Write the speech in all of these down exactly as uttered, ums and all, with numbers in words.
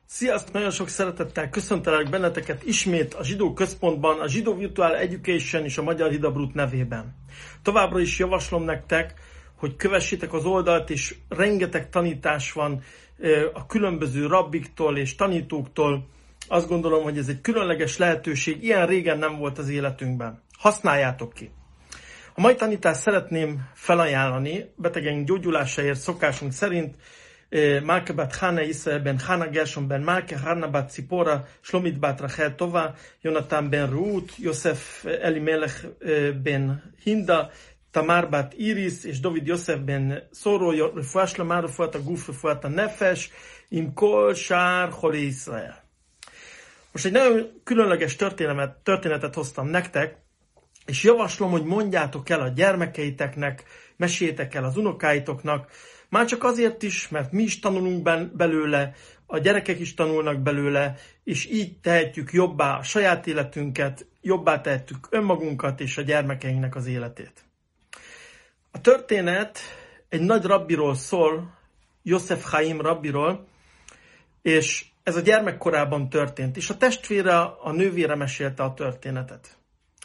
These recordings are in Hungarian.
Sziasztok! Nagyon sok szeretettel köszöntelek benneteket ismét a Zsidó Központban, a Zsidó Virtual Education és a Magyar Hidabrut nevében. Továbbra is javaslom nektek, hogy kövessétek az oldalt, és rengeteg tanítás van a különböző rabbiktól és tanítóktól. Azt gondolom, hogy ez egy különleges lehetőség, ilyen régen nem volt az életünkben. Használjátok ki! A mai tanítást szeretném felajánlani betegeink gyógyulásáért szokásunk szerint Malke bat Hana Israel ben Hana Gershon ben Malke, Hana bat Zipora, Shlomit bat Rachel Tova, Jonathan ben Ruut, Yosef Elimelech ben Hinda, Tamar bat Iris és David Yosef ben Szoró, Refuah Shlema, Refuat HaGuf, Refuat HaNefesh, Im Kol Shar Choli Israel. Most egy nagyon különleges történetet, történetet hoztam nektek, és javaslom, hogy mondjátok el a gyermekeiteknek, meséljétek el az unokáitoknak, már csak azért is, mert mi is tanulunk belőle, a gyerekek is tanulnak belőle, és így tehetjük jobbá a saját életünket, jobbá tehetjük önmagunkat és a gyermekeinknek az életét. A történet egy nagy rabbiról szól, Yosef Chaim rabbiról, és ez a gyermekkorában történt, és a testvére, a nővére mesélte a történetet.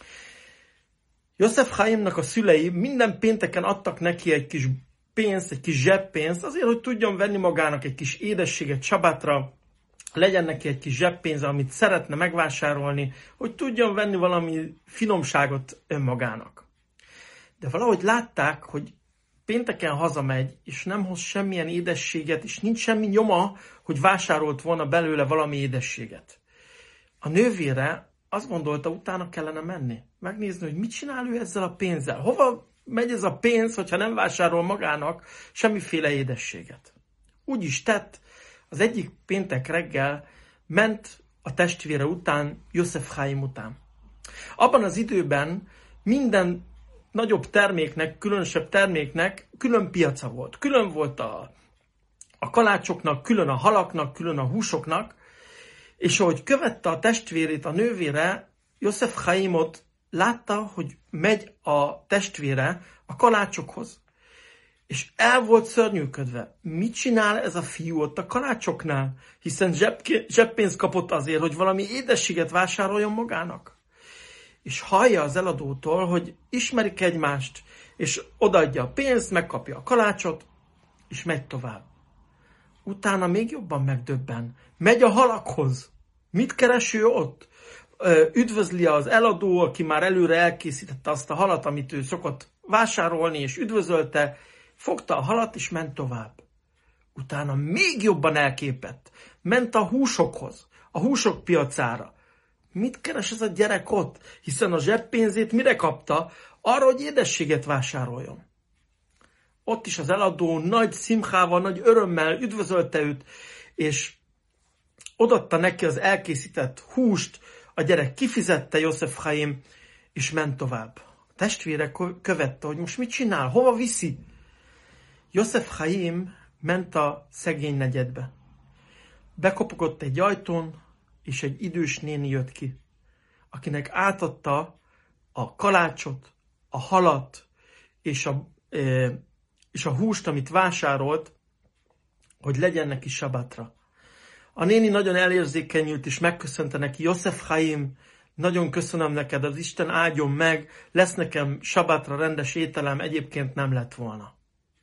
Yosef Chaimnak a szülei minden pénteken adtak neki egy kis pénzt, egy kis zseppénzt, azért, hogy tudjon venni magának egy kis édességet sabátra, legyen neki egy kis zseppénze, amit szeretne megvásárolni, hogy tudjon venni valami finomságot önmagának. De valahogy látták, hogy pénteken hazamegy, és nem hoz semmilyen édességet, és nincs semmi nyoma, hogy vásárolt volna belőle valami édességet. A nővére azt gondolta, utána kellene menni, megnézni, hogy mit csinál ő ezzel a pénzzel. Hova megy ez a pénz, hogyha nem vásárol magának semmiféle édességet. Úgy is tett, az egyik péntek reggel ment a testvére után, Yosef Chaim után. Abban az időben minden nagyobb terméknek, különösebb terméknek külön piaca volt. Külön volt a, a kalácsoknak, külön a halaknak, külön a húsoknak, és ahogy követte a testvérét, a nővére, Yosef Chaimot látta, hogy megy a testvére a kalácsokhoz. És el volt szörnyűködve. Mit csinál ez a fiú ott a kalácsoknál? Hiszen zseppénzt kapott azért, hogy valami édességet vásároljon magának. És hallja az eladótól, hogy ismerik egymást, és odaadja a pénzt, megkapja a kalácsot, és megy tovább. Utána még jobban megdöbben. Megy a halakhoz. Mit keres ő ott? Üdvözli az eladó, aki már előre elkészítette azt a halat, amit ő szokott vásárolni, és üdvözölte, fogta a halat, és ment tovább. Utána még jobban elképett. Ment a húsokhoz, a húsok piacára. Mit keres ez a gyerek ott? Hiszen a zseppénzét mire kapta? Arra, hogy édességet vásároljon. Ott is az eladó nagy szimchával, nagy örömmel üdvözölte őt, és odaadta neki az elkészített húst, a gyerek kifizette, Yosef Chaim, és ment tovább. A testvére követte, hogy most mit csinál, hova viszi. Yosef Chaim ment a szegény negyedbe. Bekopogott egy ajtón, és egy idős néni jött ki, akinek átadta a kalácsot, a halat, és a, e, és a húst, amit vásárolt, hogy legyen neki sabátra. A néni nagyon elérzékenyült, és megköszönte neki, Yosef Chaim, nagyon köszönöm neked, az Isten áldjon meg, lesz nekem sabátra rendes ételem, egyébként nem lett volna.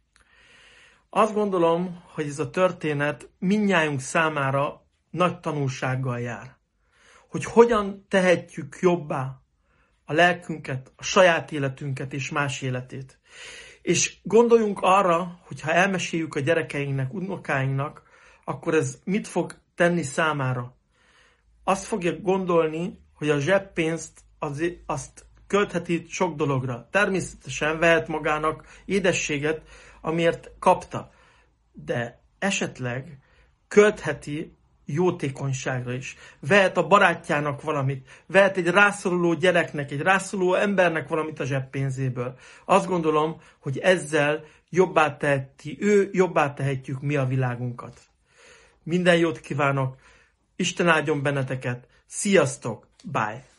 Azt gondolom, hogy ez a történet mindnyájunk számára nagy tanulsággal jár. Hogy hogyan tehetjük jobbá a lelkünket, a saját életünket és más életét. És gondoljunk arra, hogy ha elmeséljük a gyerekeinknek, unokáinknak, akkor ez mit fog tenni számára? Azt fogja gondolni, hogy a zseppénzt az, azt költheti sok dologra. Természetesen vehet magának édességet, amiért kapta. De esetleg költheti jótékonyságra is. Vehet a barátjának valamit. Vehet egy rászoruló gyereknek, egy rászoruló embernek valamit a zseppénzéből. Azt gondolom, hogy ezzel jobbá teheti ő, jobbá tehetjük mi a világunkat. Minden jót kívánok, Isten áldjon benneteket, sziasztok, bye!